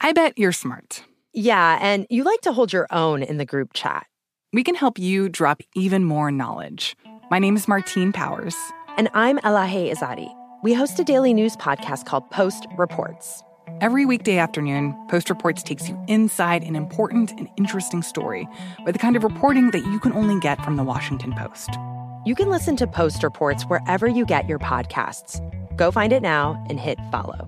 I bet you're smart. Yeah, and you like to hold your own in the group chat. We can help you drop even more knowledge. My name is Martine Powers. And I'm Elahe Izadi. We host a daily news podcast called Post Reports. Every weekday afternoon, Post Reports takes you inside an important and interesting story with the kind of reporting that you can only get from the Washington Post. You can listen to Post Reports wherever you get your podcasts. Go find it now and hit follow.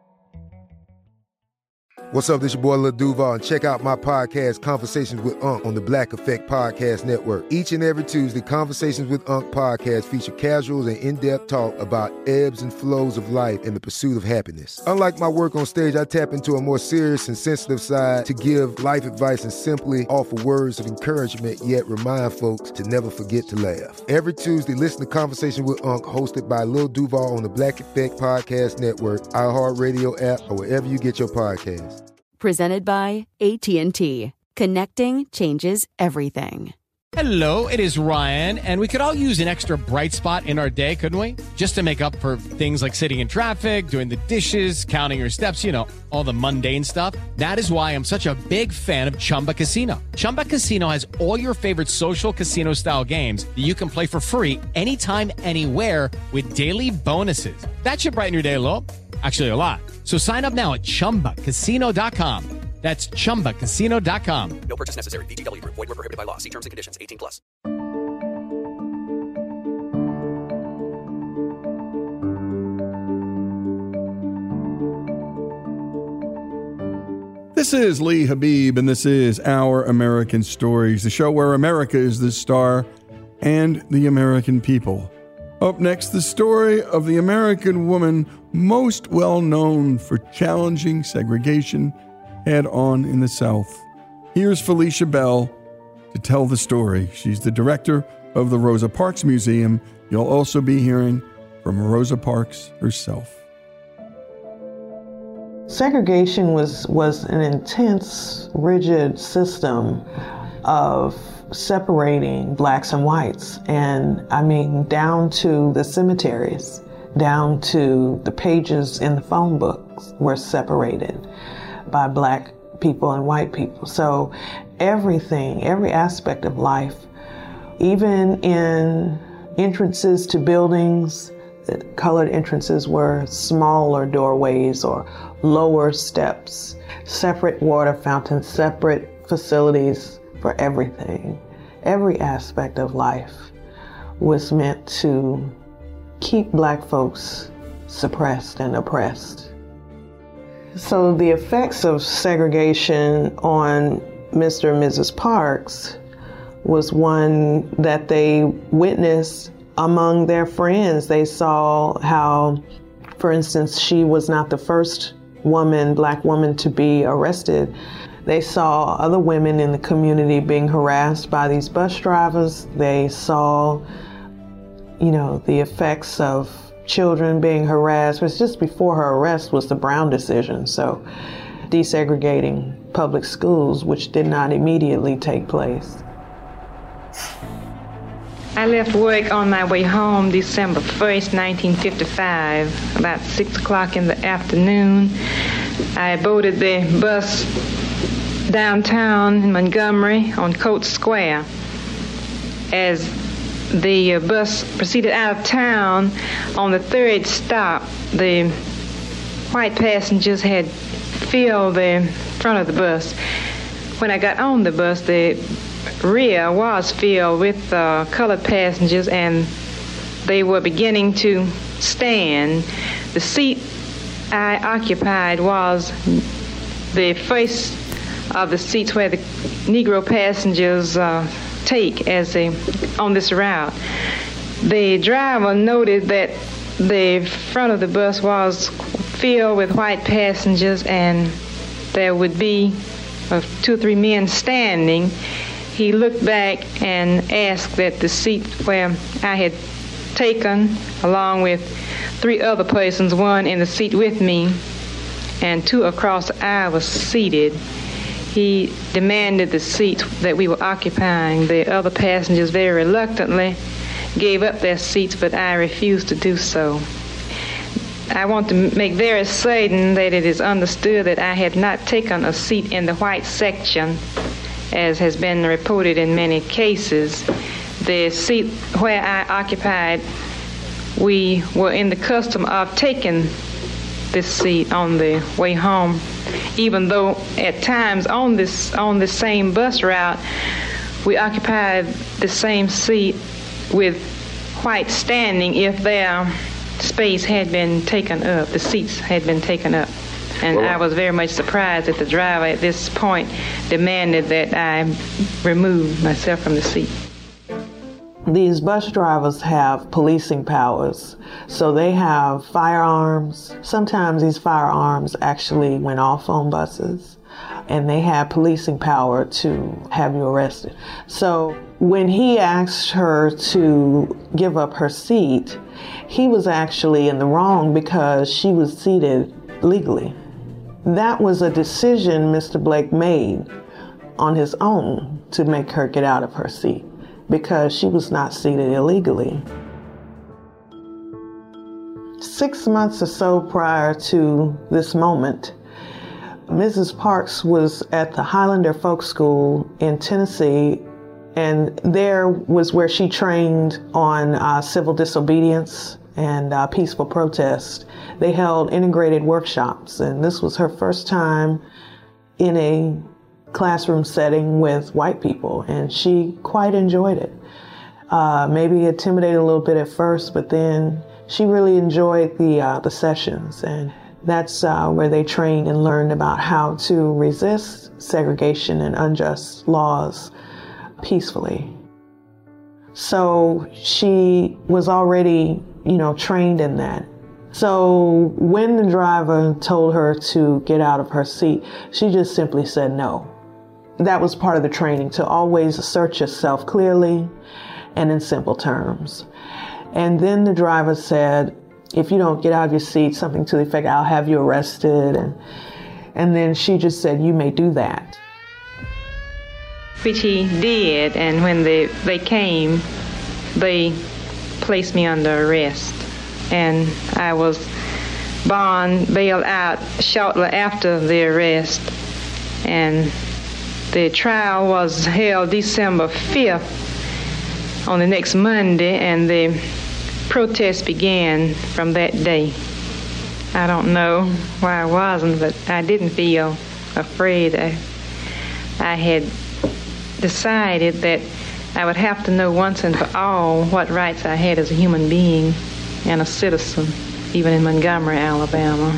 What's up, this your boy Lil Duval, and check out my podcast, Conversations with Unc, on the Black Effect Podcast Network. Each and every Tuesday, Conversations with Unc podcast feature casuals and in-depth talk about ebbs and flows of life and the pursuit of happiness. Unlike my work on stage, I tap into a more serious and sensitive side to give life advice and simply offer words of encouragement, yet remind folks to never forget to laugh. Every Tuesday, listen to Conversations with Unc, hosted by Lil Duval on the Black Effect Podcast Network, iHeartRadio app, or wherever you get your podcasts. Presented by AT&T. Connecting changes everything. Hello, it is Ryan, and we could all use an extra bright spot in our day, couldn't we? Just to make up for things like sitting in traffic, doing the dishes, counting your steps, you know, all the mundane stuff. That is why I'm such a big fan of Chumba Casino. Chumba Casino has all your favorite social casino-style games that you can play for free anytime, anywhere with daily bonuses. That should brighten your day a little. Actually, a lot. So sign up now at ChumbaCasino.com. That's ChumbaCasino.com. No purchase necessary. VGW Group. Void where prohibited by law. See terms and conditions. 18+. This is Lee Habib, and this is Our American Stories, the show where America is the star and the American people. Up next, the story of the American woman most well known for challenging segregation head-on in the South. Here's Felicia Bell to tell the story. She's the director of the Rosa Parks Museum. You'll also be hearing from Rosa Parks herself. Segregation was an intense, rigid system of separating blacks and whites, and I mean down to the cemeteries, down to the pages in the phone books were separated by black people and white people. So everything, every aspect of life, even in entrances to buildings, the colored entrances were smaller doorways or lower steps, separate water fountains, separate facilities for everything. Every aspect of life was meant to keep black folks suppressed and oppressed. So the effects of segregation on Mr. and Mrs. Parks was one that they witnessed among their friends. They saw how, for instance, she was not the first black woman to be arrested. They saw other women in the community being harassed by these bus drivers. They saw, the effects of children being harassed. It was just before her arrest was the Brown decision. So desegregating public schools, which did not immediately take place. I left work on my way home December 1st, 1955, about 6 o'clock in the afternoon. I boarded the bus downtown in Montgomery on Coates Square. As the bus proceeded out of town, on the third stop, the white passengers had filled the front of the bus. When I got on the bus, the rear was filled with colored passengers, and they were beginning to stand. The seat I occupied was the first of the seats where the Negro passengers take as they on this route. The driver noted that the front of the bus was filled with white passengers and there would be 2 or 3 men standing. He looked back and asked that the seat where I had taken, along with 3 other persons, one in the seat with me and 2 across the aisle, was seated. He demanded the seat that we were occupying. The other passengers very reluctantly gave up their seats, but I refused to do so. I want to make very certain that it is understood that I had not taken a seat in the white section, as has been reported in many cases. The seat where I occupied, we were in the custom of taking this seat on the way home, even though at times on this same bus route, we occupied the same seat with white standing if their space had been taken up, the seats had been taken up. And I was very much surprised that the driver at this point demanded that I remove myself from the seat. These bus drivers have policing powers, so they have firearms. Sometimes these firearms actually went off on buses, and they have policing power to have you arrested. So when he asked her to give up her seat, he was actually in the wrong because she was seated legally. That was a decision Mr. Blake made on his own to make her get out of her seat, because she was not seated illegally. 6 months or so prior to this moment, Mrs. Parks was at the Highlander Folk School in Tennessee, and there was where she trained on civil disobedience and peaceful protest. They held integrated workshops, and this was her first time in a classroom setting with white people, and she quite enjoyed it. Maybe intimidated a little bit at first, but then she really enjoyed the sessions, and that's where they trained and learned about how to resist segregation and unjust laws peacefully. So she was already, trained in that. So when the driver told her to get out of her seat, she just simply said no. That was part of the training, to always assert yourself clearly and in simple terms. And then the driver said, if you don't get out of your seat, something to the effect, I'll have you arrested. And then she just said, you may do that. Which he did, and when they came, they placed me under arrest. And I was bailed out shortly after the arrest. And the trial was held December 5th on the next Monday, and the protest began from that day. I don't know why I wasn't, but I didn't feel afraid. I had decided that I would have to know once and for all what rights I had as a human being and a citizen, even in Montgomery, Alabama.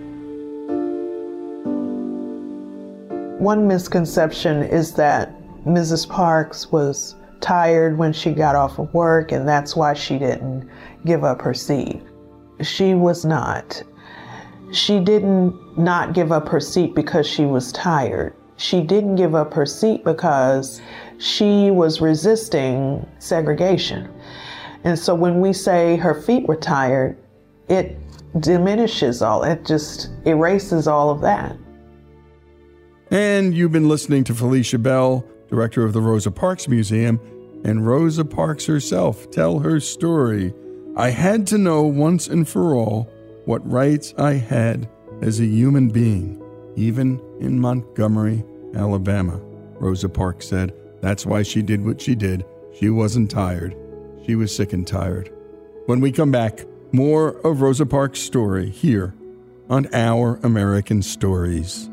One misconception is that Mrs. Parks was tired when she got off of work, and that's why she didn't give up her seat. She was not. She didn't not give up her seat because she was tired. She didn't give up her seat because she was resisting segregation. And so when we say her feet were tired, it diminishes it just erases all of that. And you've been listening to Felicia Bell, director of the Rosa Parks Museum, and Rosa Parks herself tell her story. I had to know once and for all what rights I had as a human being, even in Montgomery, Alabama. Rosa Parks said that's why she did what she did. She wasn't tired. She was sick and tired. When we come back, more of Rosa Parks' story here on Our American Stories.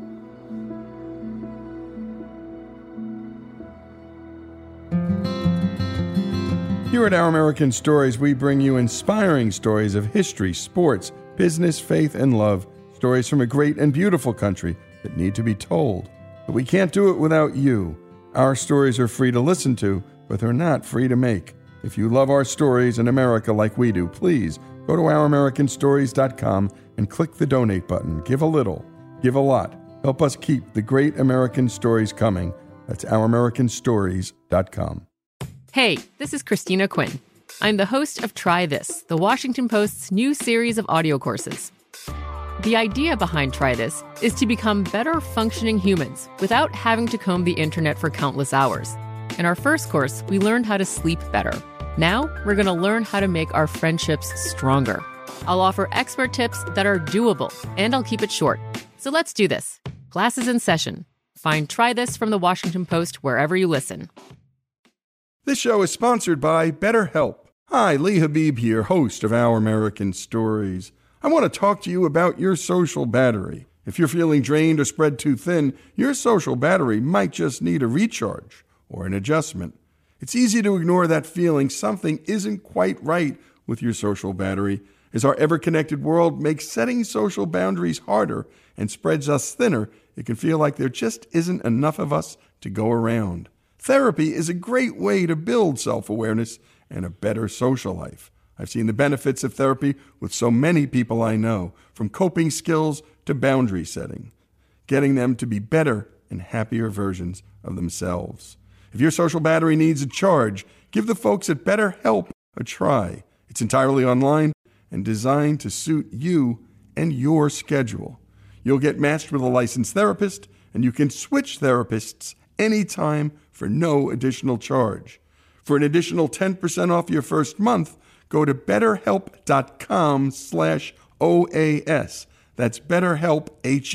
Here at Our American Stories, we bring you inspiring stories of history, sports, business, faith, and love. Stories from a great and beautiful country that need to be told. But we can't do it without you. Our stories are free to listen to, but they're not free to make. If you love our stories in America like we do, please go to ouramericanstories.com and click the donate button. Give a little, give a lot. Help us keep the great American stories coming. That's ouramericanstories.com. Hey, this is Christina Quinn. I'm the host of Try This, the Washington Post's new series of audio courses. The idea behind Try This is to become better functioning humans without having to comb the internet for countless hours. In our first course, we learned how to sleep better. Now, we're going to learn how to make our friendships stronger. I'll offer expert tips that are doable, and I'll keep it short. So let's do this. Class is in session. Find Try This from the Washington Post wherever you listen. This show is sponsored by BetterHelp. Hi, Lee Habib here, host of Our American Stories. I want to talk to you about your social battery. If you're feeling drained or spread too thin, your social battery might just need a recharge or an adjustment. It's easy to ignore that feeling something isn't quite right with your social battery, as our ever-connected world makes setting social boundaries harder and spreads us thinner. It can feel like there just isn't enough of us to go around. Therapy is a great way to build self-awareness and a better social life. I've seen the benefits of therapy with so many people I know, from coping skills to boundary setting, getting them to be better and happier versions of themselves. If your social battery needs a charge, give the folks at BetterHelp a try. It's entirely online and designed to suit you and your schedule. You'll get matched with a licensed therapist, and you can switch therapists anytime for no additional charge. For an additional 10% off your first month, go to betterhelp.com/OAS. That's BetterHelp,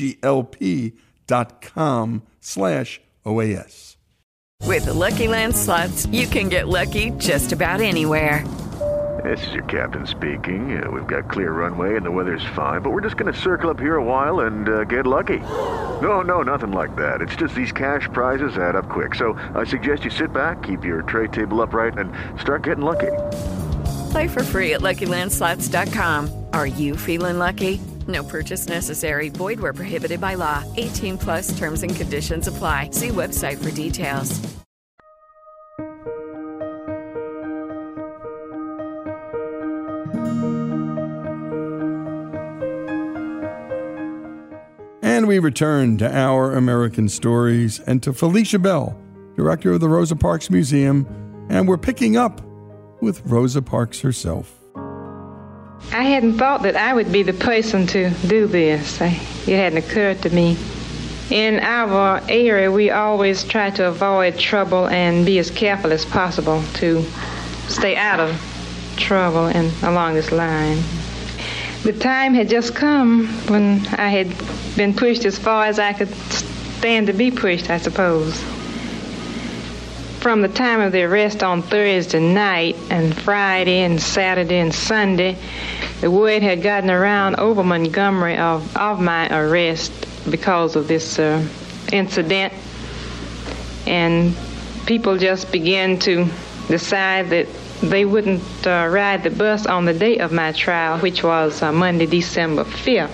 HELP.com/OAS. With the Lucky Land Slots, you can get lucky just about anywhere. This is your captain speaking. We've got clear runway and the weather's fine, but we're just going to circle up here a while and get lucky. No, nothing like that. It's just these cash prizes add up quick. So I suggest you sit back, keep your tray table upright, and start getting lucky. Play for free at LuckyLandSlots.com. Are you feeling lucky? No purchase necessary. Void where prohibited by law. 18+ terms and conditions apply. See website for details. And we return to Our American Stories and to Felicia Bell, director of the Rosa Parks Museum, and we're picking up with Rosa Parks herself. I hadn't thought that I would be the person to do this. It hadn't occurred to me. In our area, we always try to avoid trouble and be as careful as possible to stay out of trouble and along this line. The time had just come when I had been pushed as far as I could stand to be pushed, I suppose. From the time of the arrest on Thursday night and Friday and Saturday and Sunday, the word had gotten around over Montgomery of my arrest because of this incident. And people just began to decide that they wouldn't ride the bus on the day of my trial, which was Monday, December 5th.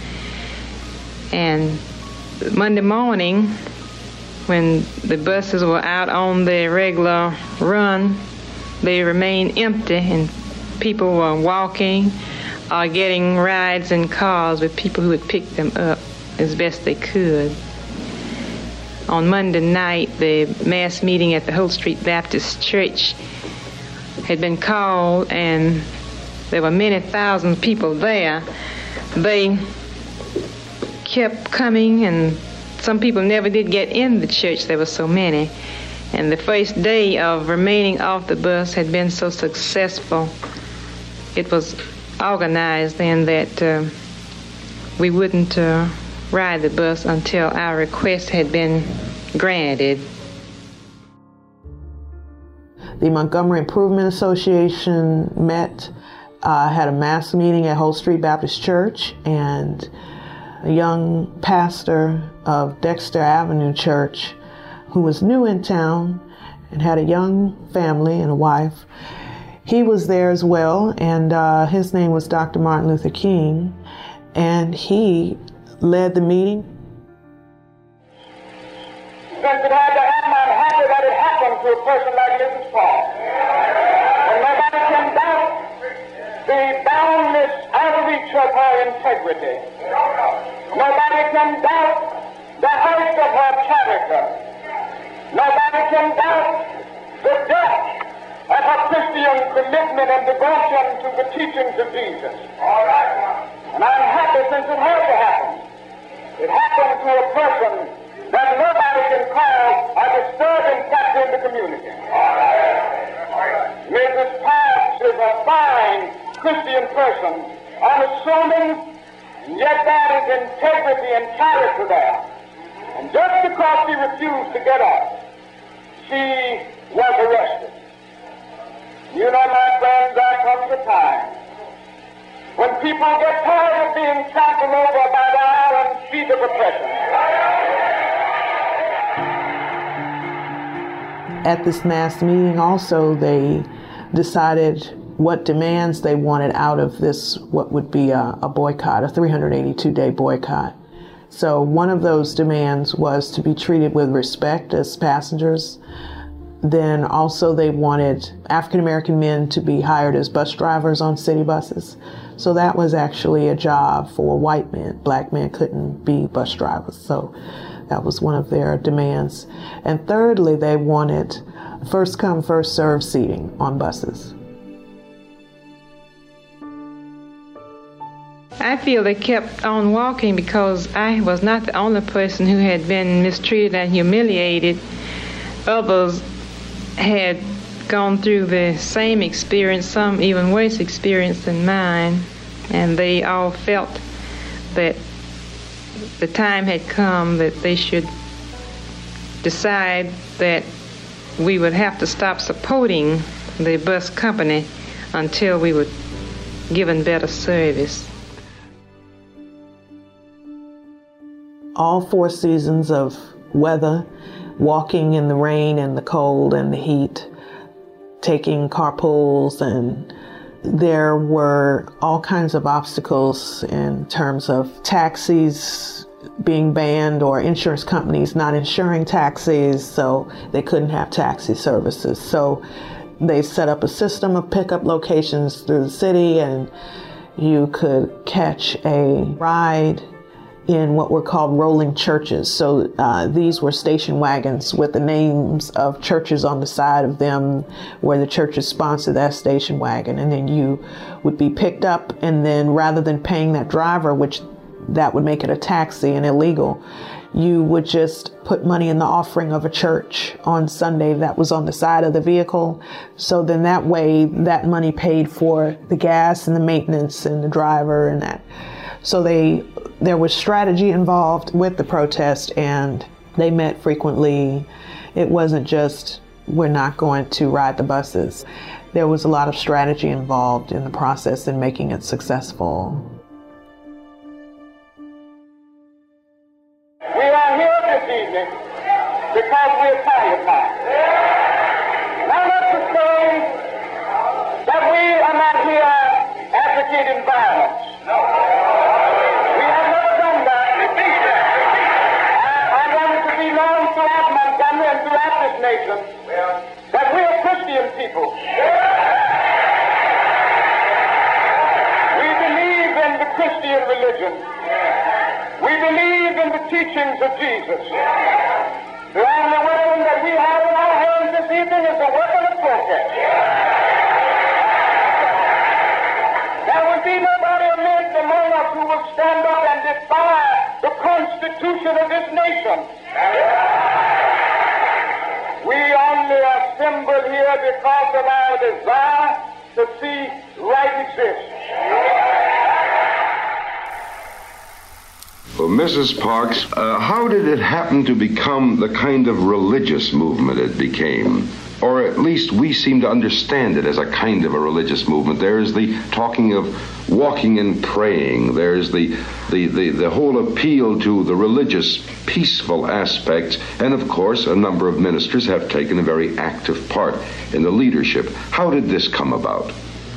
And Monday morning, when the buses were out on the regular run, they remained empty, and people were walking or getting rides in cars with people who would pick them up as best they could. On Monday night, the mass meeting at the Holt Street Baptist Church had been called, and there were many thousand people there. They kept coming, and some people never did get in the church. There were so many. And the first day of remaining off the bus had been so successful. It was organized then that we wouldn't ride the bus until our request had been granted. The Montgomery Improvement Association met, had a mass meeting at Holt Street Baptist Church, and a young pastor of Dexter Avenue Church, who was new in town and had a young family and a wife, he was there as well, and his name was Dr. Martin Luther King, and he led the meeting. Since it had to happen, I'm happy that it happened to a person like Mrs. Paul. And nobody can doubt the boundless outreach of her integrity. Nobody can doubt the height of her character. Nobody can doubt the depth of her Christian commitment and devotion to the teachings of Jesus. And I'm happy since it had to happen. It happened to a person that nobody can call a disturbing factor in the community. Mrs. Parks is a fine Christian person, just because she refused to get up, she was arrested. You know, my friends, there comes a time when people get tired of being trampled over by the iron feet of oppression. At this mass meeting also, they decided what demands they wanted out of this, what would be a boycott, a 382-day boycott. So one of those demands was to be treated with respect as passengers. Then also they wanted African-American men to be hired as bus drivers on city buses. So that was actually a job for white men. Black men couldn't be bus drivers. So that was one of their demands. And thirdly, they wanted first come, first served seating on buses. I feel they kept on walking because I was not the only person who had been mistreated and humiliated. Others had gone through the same experience, some even worse experience than mine, and they all felt that the time had come that they should decide that we would have to stop supporting the bus company until we were given better service. All 4 seasons of weather, walking in the rain and the cold and the heat, taking carpools, and there were all kinds of obstacles in terms of taxis being banned or insurance companies not insuring taxis, so they couldn't have taxi services. So they set up a system of pickup locations through the city, and you could catch a ride in what were called rolling churches. So these were station wagons with the names of churches on the side of them, where the churches sponsored that station wagon. And then you would be picked up, and then rather than paying that driver, which that would make it a taxi and illegal, you would just put money in the offering of a church on Sunday that was on the side of the vehicle. So then that way, that money paid for the gas and the maintenance and the driver and that. So there was strategy involved with the protest, and they met frequently. It wasn't just, we're not going to ride the buses. There was a lot of strategy involved in the process in making it successful. We are here this evening because we're tired now. Now not to say that we are not here advocating violence. No. We have never done that. I want it to be known throughout Montgomery and throughout this nation that we are Christian people. We believe in the Christian religion. We believe in the teachings of Jesus. The only weapon that we have in our hands this evening is the weapon of protest. There will be nobody among us who will stand up and defy the Constitution of this nation. We only assemble here because of our desire to see right exist. Well, Mrs. Parks, how did it happen to become the kind of religious movement it became? Or at least we seem to understand it as a kind of a religious movement. There is the talking of walking and praying. There's the whole appeal to the religious, peaceful aspects. And of course, a number of ministers have taken a very active part in the leadership. How did this come about?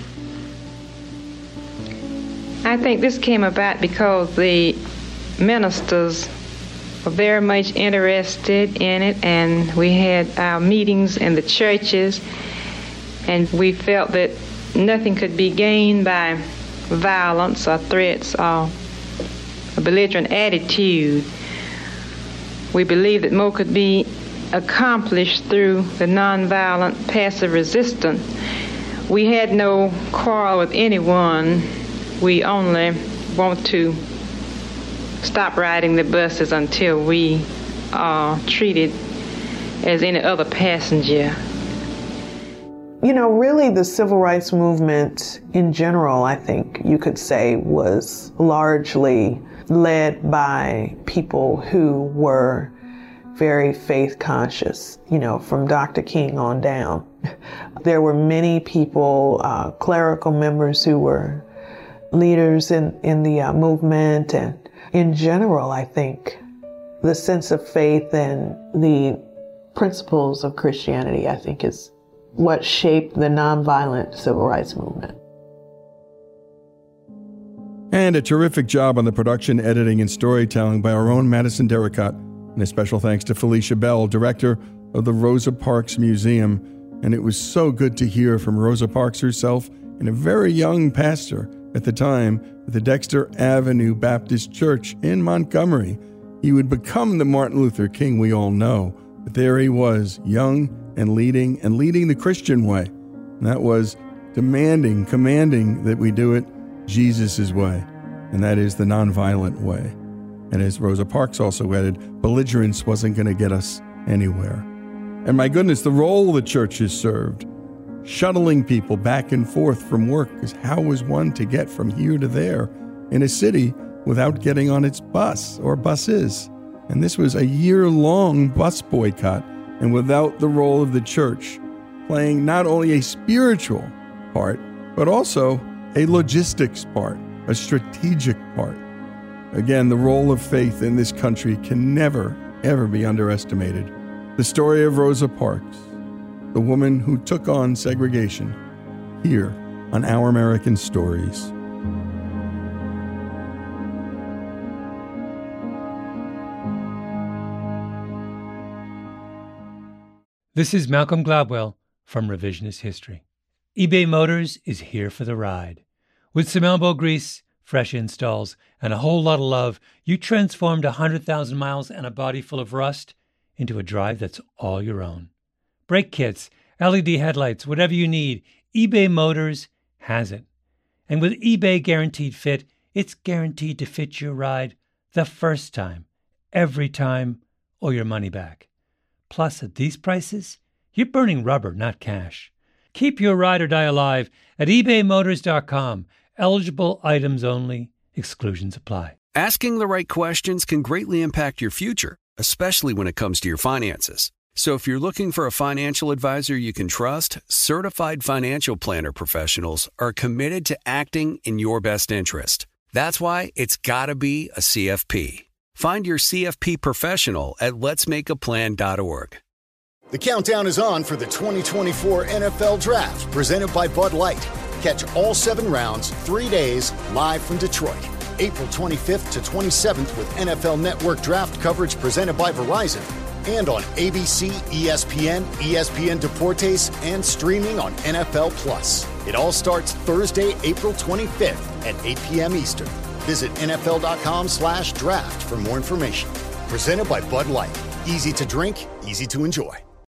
I think this came about because the ministers were very much interested in it, and we had our meetings in the churches, and we felt that nothing could be gained by violence or threats or a belligerent attitude. We believed that more could be accomplished through the nonviolent passive resistance. We had no quarrel with anyone. We only want to stop riding the buses until we are treated as any other passenger. You know, really the civil rights movement in general, I think you could say, was largely led by people who were very faith conscious, from Dr. King on down. There were many people, clerical members who were leaders in the movement. And in general, I think the sense of faith and the principles of Christianity, I think, is what shaped the nonviolent civil rights movement. And a terrific job on the production, editing, and storytelling by our own Madison Derricott. And a special thanks to Felicia Bell, director of the Rosa Parks Museum. And it was so good to hear from Rosa Parks herself and a very young pastor at the time at the Dexter Avenue Baptist Church in Montgomery. He would become the Martin Luther King we all know. But there he was, young and leading the Christian way. And that was commanding that we do it Jesus' way, and that is the nonviolent way. And as Rosa Parks also added, belligerence wasn't going to get us anywhere. And my goodness, the role the church has served, shuttling people back and forth from work, because how was one to get from here to there in a city without getting on its bus or buses? And this was a year-long bus boycott, and without the role of the church playing not only a spiritual part, but also a logistics part, a strategic part. Again, the role of faith in this country can never, ever be underestimated. The story of Rosa Parks, the woman who took on segregation, here on Our American Stories. This is Malcolm Gladwell from Revisionist History. eBay Motors is here for the ride. With some elbow grease, fresh installs, and a whole lot of love, you transformed 100,000 miles and a body full of rust into a drive that's all your own. Brake kits, LED headlights, whatever you need, eBay Motors has it. And with eBay Guaranteed Fit, it's guaranteed to fit your ride the first time, every time, or your money back. Plus, at these prices, you're burning rubber, not cash. Keep your ride or die alive at ebaymotors.com. Eligible items only. Exclusions apply. Asking the right questions can greatly impact your future, especially when it comes to your finances. So if you're looking for a financial advisor you can trust, certified financial planner professionals are committed to acting in your best interest. That's why it's got to be a CFP. Find your CFP professional at letsmakeaplan.org. The countdown is on for the 2024 NFL Draft, presented by Bud Light. Catch all 7 rounds, 3 days, live from Detroit. April 25th to 27th with NFL Network draft coverage presented by Verizon. And on ABC, ESPN, ESPN Deportes, and streaming on NFL Plus. It all starts Thursday, April 25th at 8 p.m. Eastern. Visit NFL.com/draft for more information. Presented by Bud Light. Easy to drink, easy to enjoy.